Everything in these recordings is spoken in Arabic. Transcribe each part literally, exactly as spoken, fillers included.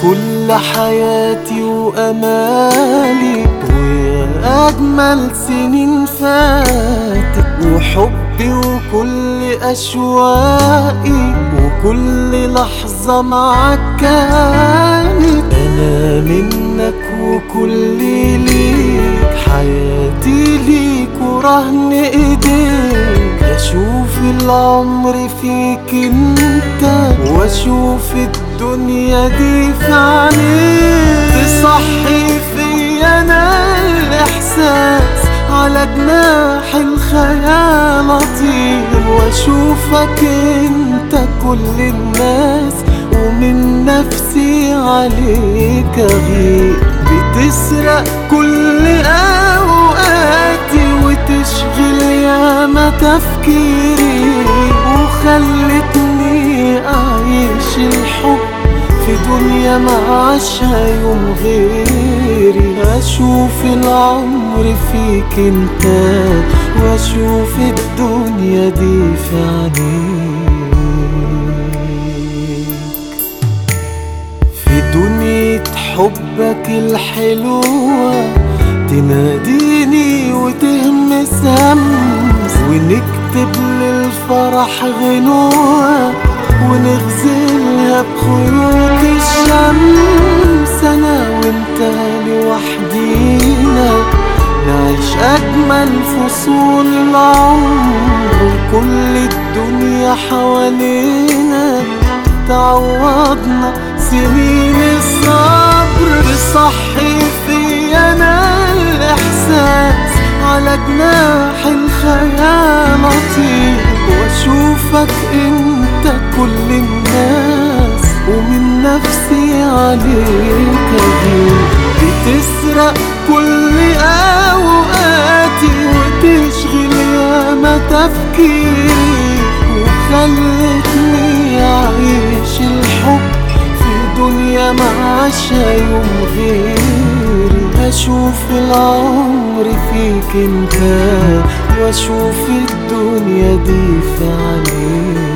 كل حياتي وأمالي، ويا أجمل سنين فاتت، وحبي وكل أشواقي، وكل لحظة معاك كانت. أنا منك وكلي ليك، حياتي ليك ورهن إيديك. أشوف العمر فيك انت، وأشوف الدنيا دي في عينيك. تصحي فيا أنا الإحساس، على جناح الخيال أطير، وأشوفك انت كل الناس، ومن نفسي عليك أغير. بتسرق كل أوقاتي، وتشغل ياما تفكيري، وخلتني أعيش الحب في دنيا معاشها يوم غيري. أشوف العمر فيك انت، وأشوف الدنيا دي في عينيك. في دنيا حبك الحلوة تناديني وتهمس همس، ونكتب للفرح غنوة، ونغزلها بخيوط الشمس. أنا وانت لوحدينا نعيش أجمل فصول العمر، وكل الدنيا حوالينا تعوضنا سنين الصبر. تصحي فيا أنا الإحساس، على جناح الخيال أطير، وأشوفك انت كل الناس، ومن نفسي عليك أغير. بتسرق كل أوقاتي، وتشغل ياما تفكيري، وخلتني أعيش الحب في دنيا معاشها يوم غيري. أشوف العمر فيك انت، وأشوف الدنيا دي في عينيك.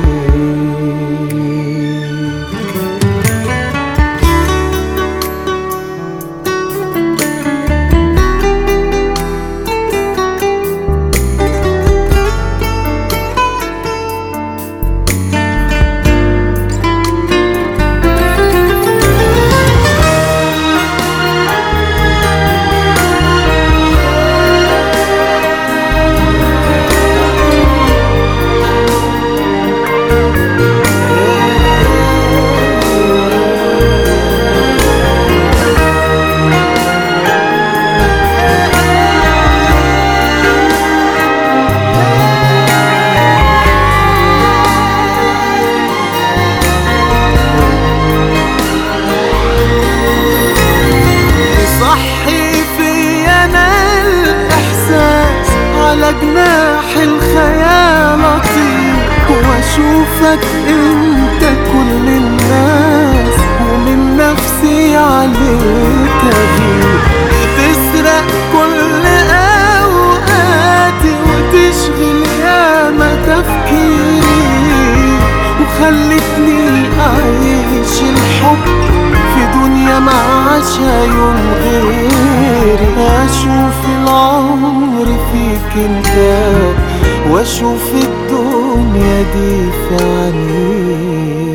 على جناح الخيال أطير، وأشوفك انت كل الناس، ومن نفسي عليك أغير. بتسرق كل أوقاتي، وتشغل ياما تفكيري، وخلتني أعيش الحب في دنيا معاشها يوم غيري. أشوف العمر فيك انت، وأشوف الدنيا دي في عينيك.